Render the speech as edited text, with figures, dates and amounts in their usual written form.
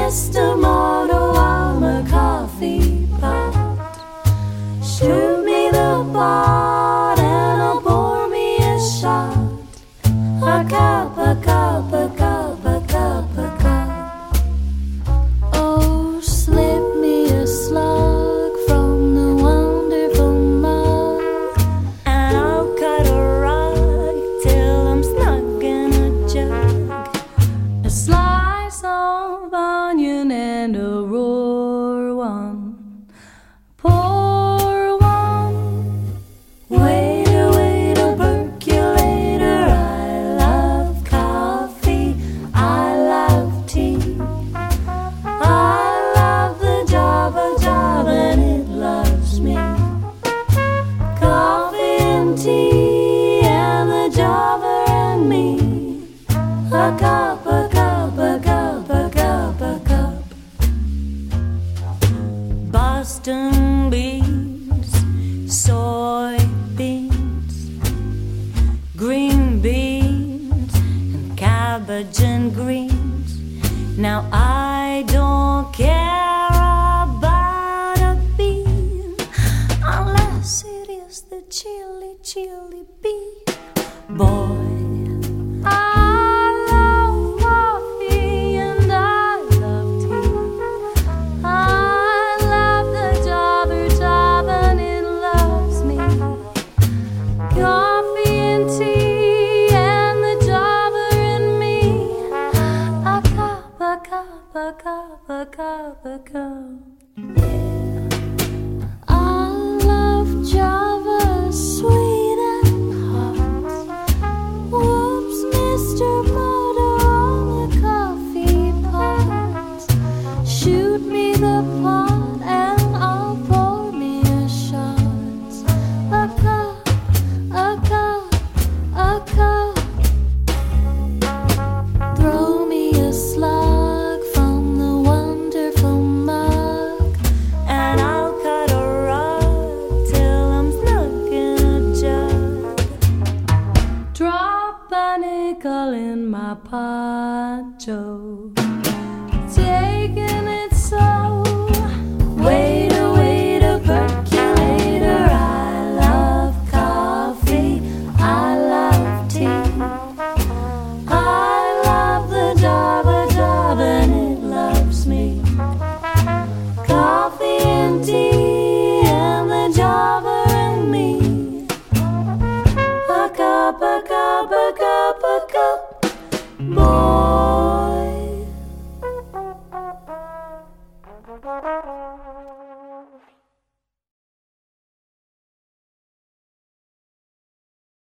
just a model, I'm a coffee pot. Shoot me the pot and I'll pour me a shot. A cup, a cup, a cup, a cup, a cup. Oh, slip me a slug from the wonderful mug, and I'll cut a rug till I'm snug in a jug. A slice of onion and a raw one. Pour one. Waiter, waiter, percolator. I love coffee. I love tea. I love the job and it loves me. Coffee and tea and the jobber and me. A cup, a cup, a cup, a cup, a cup. Boston beans, soybeans, green beans, and cabbage and greens. Now I don't care about a bean unless it is the chili, chili bean. Boy, I love coffee and I love tea. I love the job and it loves me. Coffee and tea and the jobber and me. A cup, a cup, a cup, a cup, a cup. I love Java sweet.